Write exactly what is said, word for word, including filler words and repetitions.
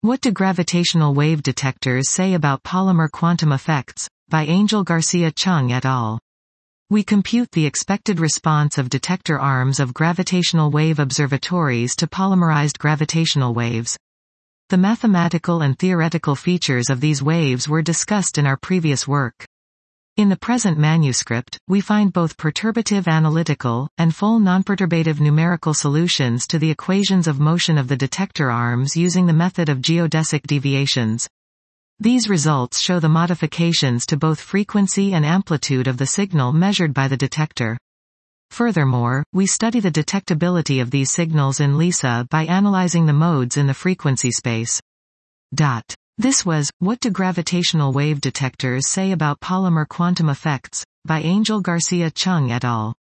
What do gravitational wave detectors say about polymer quantum effects? By Angel Garcia Chung et al. We compute the expected response of detector arms of gravitational wave observatories to polymerized gravitational waves. The mathematical and theoretical features of these waves were discussed in our previous work. In the present manuscript, we find both perturbative analytical, and full nonperturbative numerical solutions to the equations of motion of the detector arms using the method of geodesic deviations. These results show the modifications to both frequency and amplitude of the signal measured by the detector. Furthermore, we study the detectability of these signals in LISA by analyzing the modes in the frequency space. Dot. This was, What do gravitational wave detectors say about polymer quantum effects? By Angel Garcia Chung et al.